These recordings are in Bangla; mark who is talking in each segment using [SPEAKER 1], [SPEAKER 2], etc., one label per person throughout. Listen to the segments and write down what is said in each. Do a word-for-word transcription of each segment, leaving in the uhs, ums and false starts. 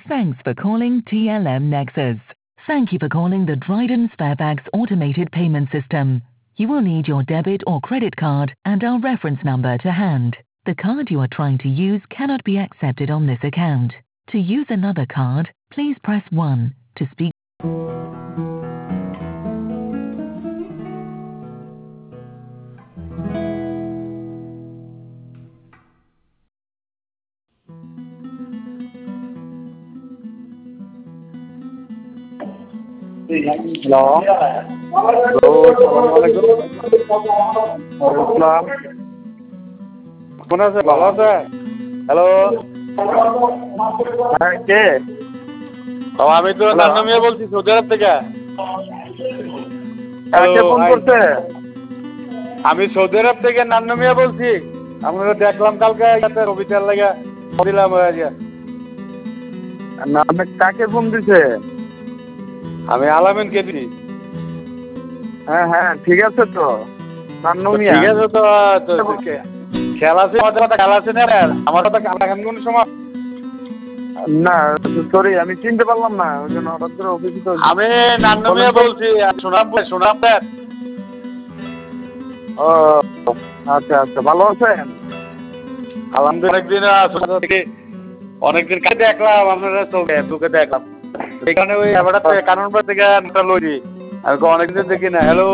[SPEAKER 1] Thanks for calling T L M Nexus. Thank you for calling the Dryden Sparebags automated payment system. You will need your debit or credit card and our reference number to hand. The card you are trying to use cannot be accepted on this account. To use another card, please press one. To speak
[SPEAKER 2] hello hello আসসালামু আলাইকুম ওয়ালাইকুম আসসালাম কেমন আছে ভালো আছে হ্যালো হ্যাঁ কে ও আমি তো নান্নু মিয়া বলছি সৌদি আরব থেকে কে ফোন করছে আমি সৌদি আরব থেকে নান্নু মিয়া বলছি আমরা দেখলাম কালকে রবিটার লাগা দিলাম না আপনি কাকে ফোন দিছে আমি আলামিন কে দিই হ্যাঁ হ্যাঁ ঠিক আছে তো নান্নু মিয়া ঠিক আছে তো খেলা আছে আমাদের কথা খেলা আছে না আমার কথা এখন কোন সময় না সরি আমি চিনতে পারলাম না ওই জন্য হঠাৎ করে অফিসে তো আমি নান্নু মিয়া বলছি শোনাম শোনাম ও আচ্ছা আচ্ছা ভালো আছেন আলহামদুলিল্লাহ একদিন অনেকদিন কাছে দেখলাম আপনারা চোখে চোখে দেখলাম এখানে ওই আবার কারণবাদ থেকে একটা লইছি আমি অনেকদিন দেখি না হ্যালো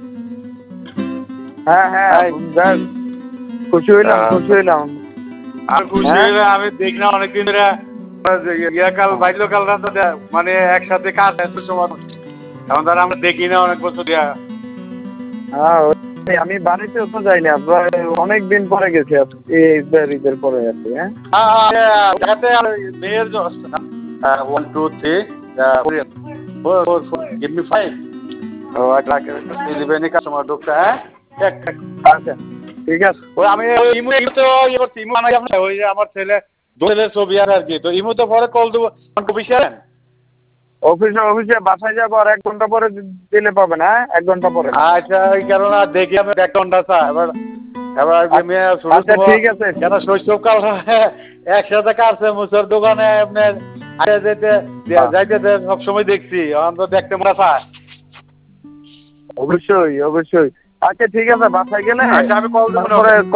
[SPEAKER 2] হ্যাঁ হ্যাঁ খুশি হইলাম খুশি হইলাম আর খুশি হইলাম আমি দেখি না অনেকদিন ধরে ইয়া কাল বাইলো কাল রাত মানে একসাথে কাজ এত সময় এখন ধর আমরা দেখি না অনেক বছর দিয়া হ্যাঁ আমি বাড়িতেও তো যাই না অনেক দিন পরে গেছি ঈদের পরে আর কি হ্যাঁ মেয়ের one two three four, four, four. Give me five. Oh, I'd like to leave any customer doctor, eh? Check, check. আচ্ছা ঠিক আছে ওই আমি ওই ইমো তো ইয়ে করছি ইমো বানাই আপনি ওই যে আমার ছেলে ছেলের ছবি আর আর কি তো ইমো তো পরে কল দেবো অফিসে অফিসে অফিসে বাসায় যাবো আর এক ঘন্টা পরে দিলে পাবেন হ্যাঁ এক ঘন্টা পরে আচ্ছা ওই কারণে দেখি আমি এক ঘন্টা চা এবার এবার আচ্ছা ঠিক আছে কেন শৈশবকাল একসাথে কাটছে মুসার দোকানে আপনার যেতে যাইতে সবসময় দেখছি এখন তো দেখতে মনে চায় অবশ্যই অবশ্যই আচ্ছা ঠিক আছে বাসায় গেলে আমি কল